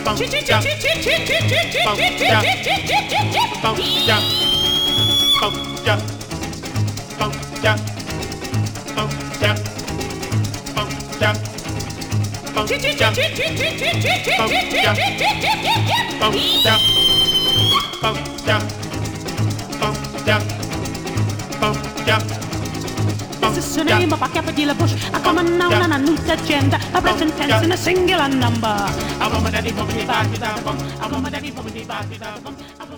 This is the name of a capital bush, a common noun and a neuter agenda, a present tense in a singular number. A woman that is